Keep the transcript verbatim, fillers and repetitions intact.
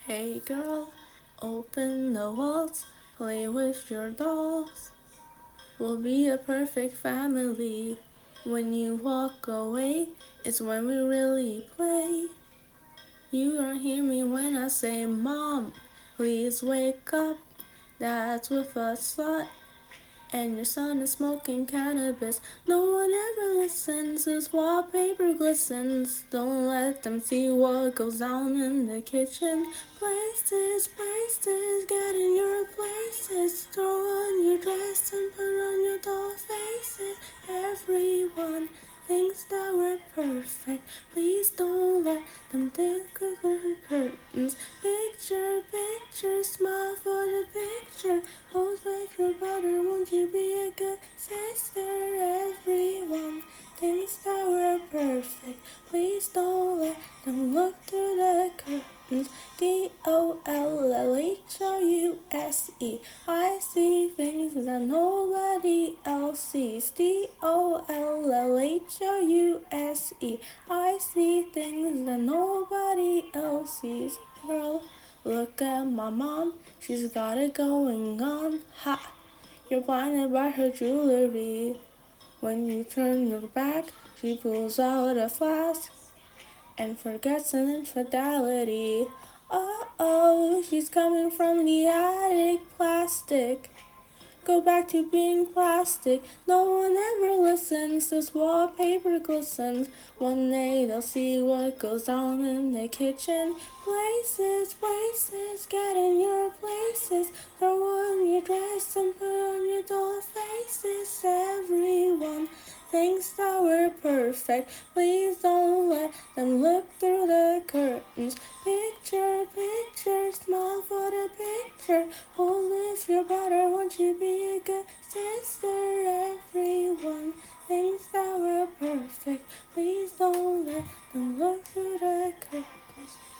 Hey girl, open the walls, play with your dolls. We'll be a perfect family. When you walk away, it's when we really play. You don't hear me when I say, Mom, please wake up. Dad's with a slut, and your son is smoking cannabis. No one ever listens, his wallpaper glistens. Don't let them see what goes down in the kitchen. Places, places, get in your places. Throw on your dress and put on your doll faces. Everyone thinks that we're perfect. Please don't let them think of the curtains. Picture, picture, smile for the picture. Pose like your brother, won't you be a good sister? Everyone thinks that we're perfect. Please don't let them look through the curtains. D O L L H O U S E. I see things that nobody else sees. D O L L H O U S E. I see things that nobody else sees. Girl, look at my mom. She's got it going on. Ha! You're blinded by her jewelry. When you turn your back, she pulls out a flask and forgets an infidelity. Oh, oh, she's coming from the attic. Plastic. Go back to being plastic. No one ever listens. This wallpaper glistens. One day they'll see what goes on in the kitchen. Places, places, get in your places. Throw on your dress and put on your doll faces. Everyone thinks that we're perfect. Please don't let them look through the curtains. Picture, picture, smile for the picture. Hold if your brother, won't you be a good sister? Everyone thinks that we're perfect. Please don't let them look through the curtains.